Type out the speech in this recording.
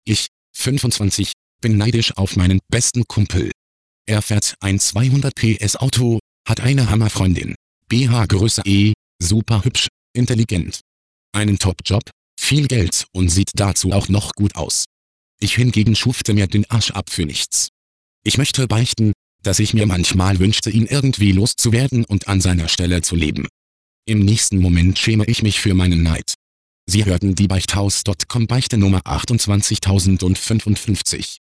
Ich, 25, bin neidisch auf meinen besten Kumpel. Er fährt ein 200 PS Auto, hat eine Hammerfreundin, BH Größe E, super hübsch, intelligent. Einen Top-Job, viel Geld und sieht dazu auch noch gut aus. Ich hingegen schufte mir den Arsch ab für nichts. Ich möchte beichten, dass ich mir manchmal wünschte, ihn irgendwie loszuwerden und an seiner Stelle zu leben. Im nächsten Moment schäme ich mich für meinen Neid. Sie hörten die Beichthaus.com Beichte Nummer 28055.